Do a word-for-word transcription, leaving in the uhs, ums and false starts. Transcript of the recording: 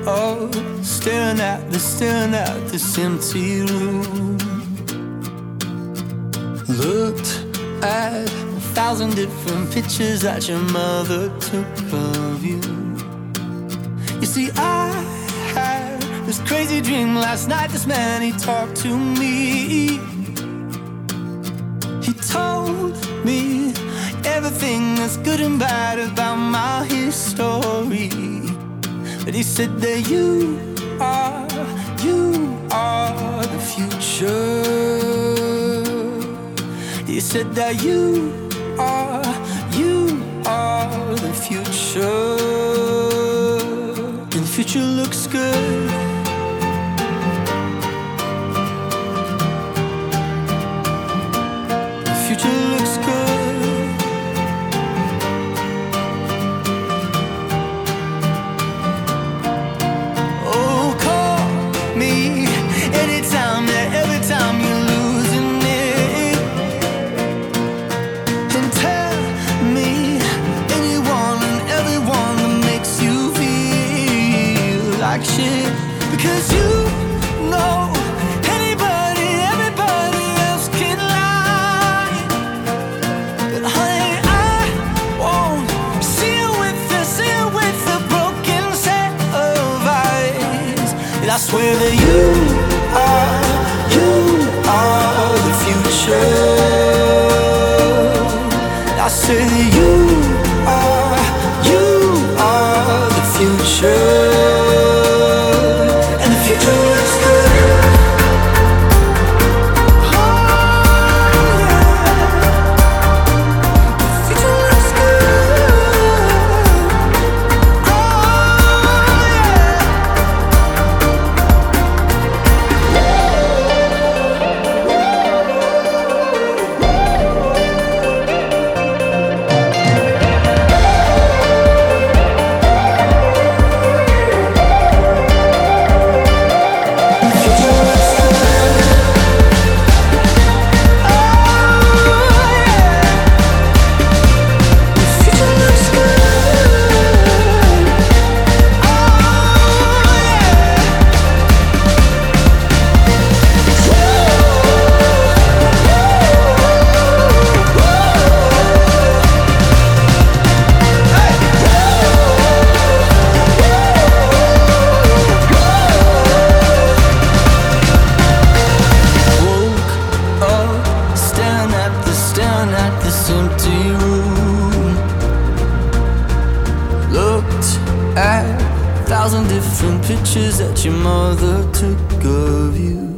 oh, staring at the, staring at this empty room. Looked at a thousand different pictures that your mother took of you. You see, I had this crazy dream last night. This man, he talked to me. He told me everything that's good and bad about my history. But he said that you are, you are the future. He said that you are, you are the future. And the future looks good. The future looks good. Oh, call me anytime, yeah, every time you're losing it. And tell me anyone and everyone that makes you feel like shit. Because you know anybody, everybody else can lie. But honey, I won't see you with the, see you with a broken set of eyes. And I swear that you are, you are the future. I say that you are, you are the future. And the future looks good. Oh, yeah. The future looks good. Oh, empty room. Looked at a thousand different pictures that your mother took of you.